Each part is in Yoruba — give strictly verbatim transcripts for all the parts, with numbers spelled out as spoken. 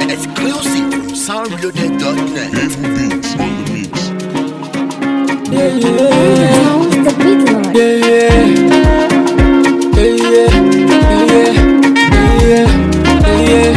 Exclusive from soundreloaded dot net. Beats on the mix. Yeah, yeah, Sounds the beat lord. yeah, yeah, yeah, yeah, yeah, yeah, yeah.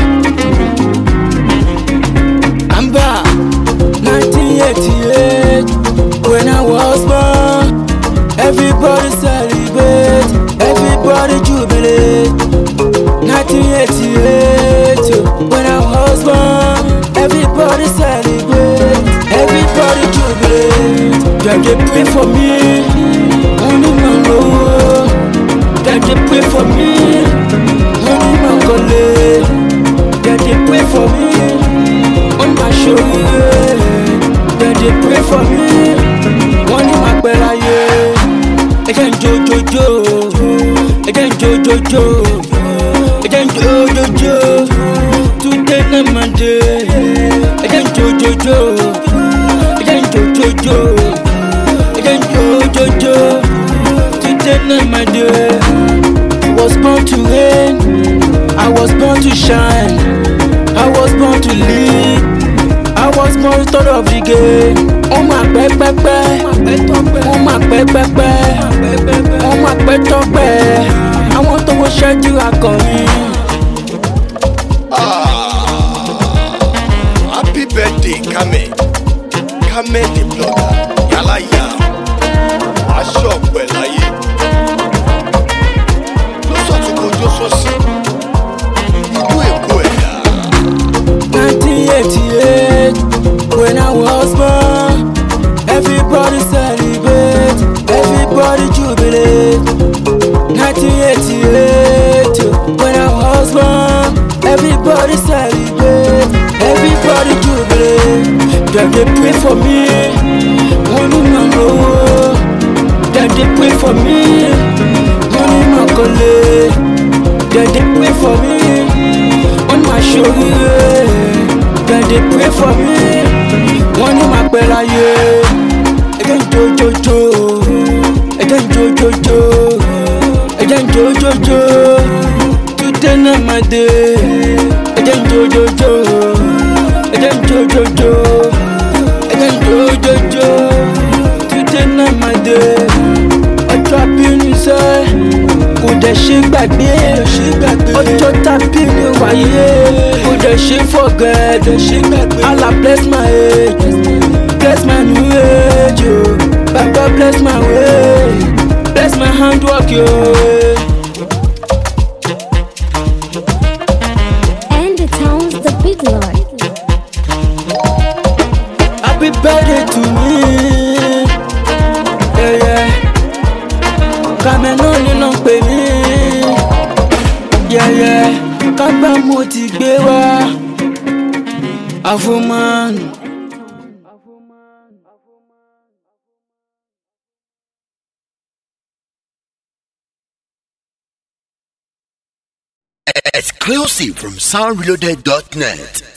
I'm back, nineteen eighty-eight. When I was born, everybody celebrate, everybody jubilate. nineteen eighty-eight. When I was born, everybody celebrate, everybody jubilate. Them they pray for me, only man know. Them they pray for me, only man go lay. Them they pray for me, on my shoulder. Them they pray for me, only my bella yeah. Again jo jo jo, again jo jo jo, again jo jo jo. Today na Monday, again jo jo jo, again jo jo jo. Again, yo, yo, yo. Today not my day. I was born to reign, I was born to shine, I was born to lead, I was born to third of the game. Oh my pepepe, oh my pepepe, oh my pepepe. I want to go shed you a coming. Ah, happy birthday, Kame. Kame the blogger. Yala ya. Aṣọ pẹ̀láyé. Ló sọ tó kojú sọ́sí. Ìlú Èkó ẹ̀dá. nineteen eighty-eight, when I was born, everybody celebrate, everybody jubilate. nineteen eighty-eight, when I was born, everybody celebrate, everybody jubilate. Them they pray for me, only man know. Them they pray for me, only man go lay. Them they pray for me, on my shoulder. Them they pray for me, only my bella yeah. Again jo jo jo, again jo jo jo, again jo jo jo. Today not my day. Again jo jo jo, again jo jo jo, again jo jo jo. Today not my day. Ọjọ́ bínú sẹ́, kò dẹ̀ ṣe gbàgbé. Ọjọ́ tá bínú wáyé, kò dẹ̀ ṣe forget. Allah bless my age, bless my new age, yo. Baba bless my way, bless my handwork, yo. And it sounds the beat lord. Happy birthday to me, yeah yeah. Kàmẹ́ náà ni ló ń pè mí, yeah yeah. Kágbá mo ti gbé wá, àfọ̀mọ́nù. Exclusive from soundreloaded dot net.